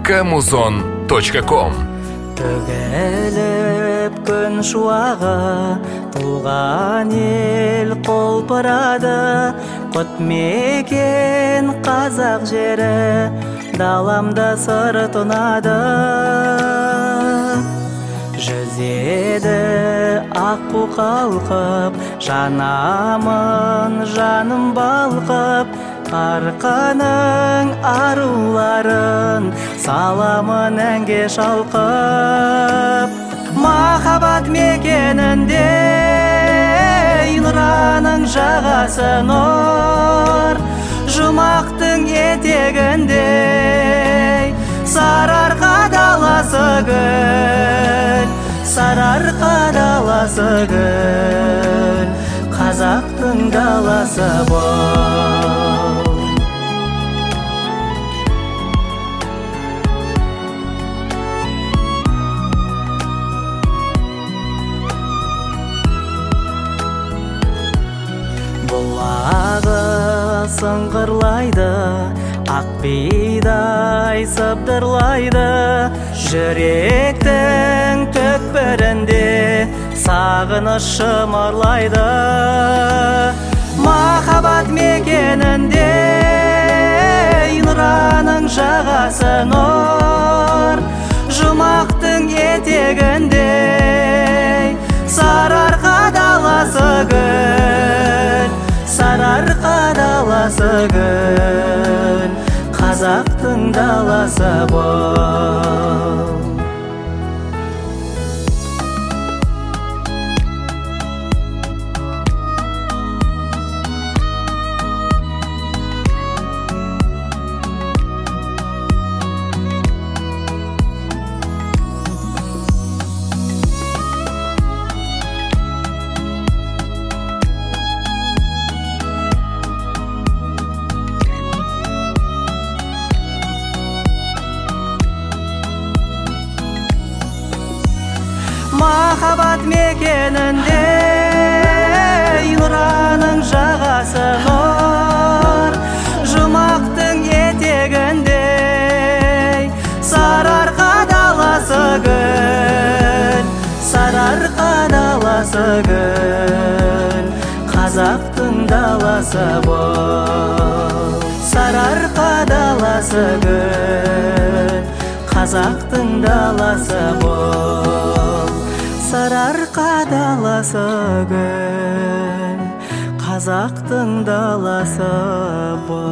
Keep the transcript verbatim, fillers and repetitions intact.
камузон точка ком. Төгіліп күн шуағы, туған ел қолпырады, құт мекен қазақ жері, даламда сыр тұнады. Жүзеді аққу қалқып, жанамын жаным балқып, арқаның аруларын саламын әнге шалқып. Махаббат мекенінде нұраның жағасы нұр, жұмақтың етегінде сарыарқа даласы гүл, сарыарқа даласы гүл, қазақтың даласы бұл. Бұлағы сыңғырлайды, ақ бидай сыбдырлайды, жүректің түкпірінде сағыныш шымырлайды. Махаббат мекенінде нұраның жағасы нұр, жұмақтың етегінде сарыарқа даласы гүл, сарыарқа даласы гүл, қазақтың даласы бұл. Махаббат мекенінде нұраның жағасы нұр, жұмақтың етегінде сарыарқа даласы гүл, сарыарқа даласы гүл, қазақтың даласы бұл. Сарыарқа даласы гүл, қазақтың даласы бұл. Сарыарқа даласы гүл, қазақтың даласы бұл.